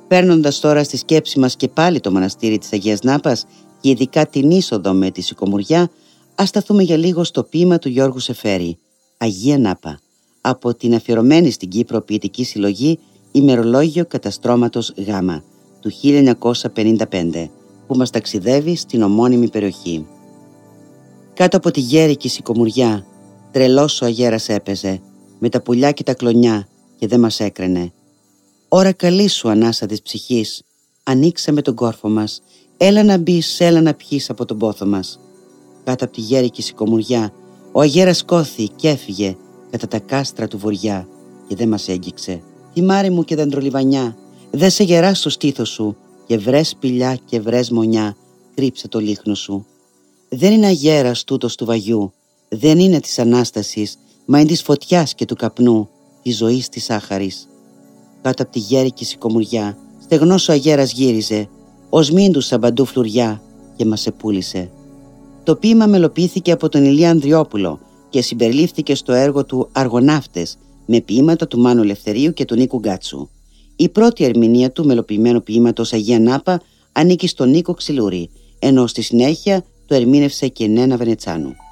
Παίρνοντας τώρα στη σκέψη μας και πάλι το μοναστήρι της Αγίας Νάπας και ειδικά την είσοδο με τη Σικομουριά, ας σταθούμε για λίγο στο ποίημα του Γιώργου Σεφέρη, Αγία Νάπα, από την αφιερωμένη στην Κύπρο ποιητική συλλογή Ημερολόγιο Καταστρώματος Γ, του 1955, που μας ταξιδεύει στην ομώνυμη περιοχή. Κάτω από τη γέρικη Σικομουριά, τρελός ο αγέρας έπαιζε, με τα πουλιά και τα κλονιά, και δεν μας έκραινε. Ώρα καλή σου ανάσα της ψυχής, ανοίξαμε τον κόρφο μας, έλα να μπεις, έλα να πιείς από τον πόθο μας. Κάτω από τη γέρικη Σικομουριά, ο αγέρας κόθη και έφυγε κατά τα κάστρα του βοριά, και δεν μας έγγιξε. Θυμάρι μου και δεντρολιβανιά, δε σε γερά στο στήθος σου, και βρες σπηλιά και βρες μονιά, κρύψε το λίχνο σου. Δεν είναι αγέρας τούτος του βαγιού, δεν είναι της Ανάστασης, μα είναι της φωτιάς και του καπνού, της ζωής της άχαρης. Κάτω από τη γέρικη Σικομουριά, στεγνός ο αγέρας γύριζε, ως μήντου σαν παντού φλουριά, και μας επούλησε. Το ποίημα μελοποιήθηκε από τον Ηλία Ανδριόπουλο και συμπεριλήφθηκε στο έργο του Αργοναύτες, με ποίηματα του Μάνου Ελευθερίου και του Νίκου Γκάτσου. Η πρώτη ερμηνεία του μελοποιημένου ποίηματος Αγία Νάπα ανήκει στον Νίκο Ξυλούρη, ενώ στη συνέχεια το ερμήνευσε και η Νένα Βενετσάνου.